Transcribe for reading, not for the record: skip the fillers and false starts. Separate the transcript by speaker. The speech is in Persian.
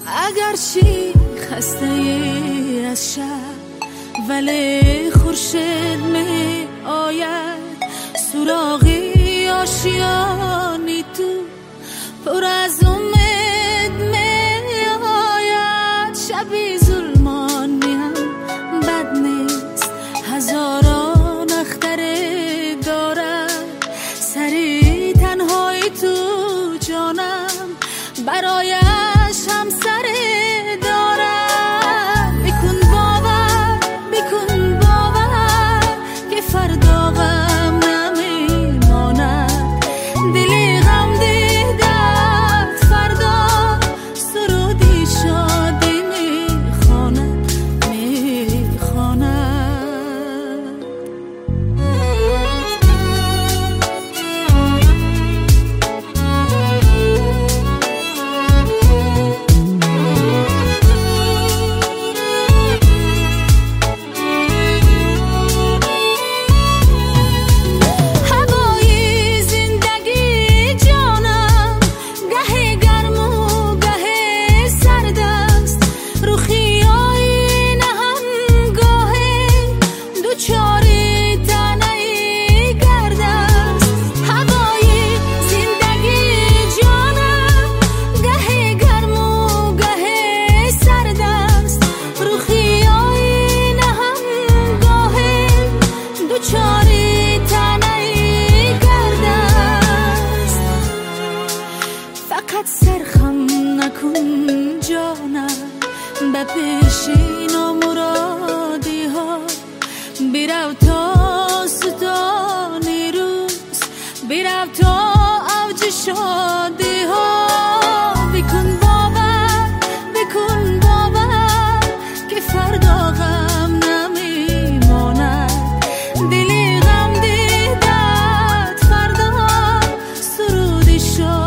Speaker 1: اگرچه خسته از شب ولی خورشید می آید سراغی آشیانی تو پر از امید می آید شبی ظلمانی هم بد نیست هزاران اختره دارد سری تنهایی تو جانم برایش هم سری دارم بکن باور که فردا غم نمیماند دلی غم دیدت فردا سرودی شادی میخواند سرخم نکن جانم به پیشین و مرادی ها بیرو تا ستانی روز بیرو تا اوج شادی ها بکن باور که فردا غم نمیماند دلی غم دیدت فردا سرودی شاد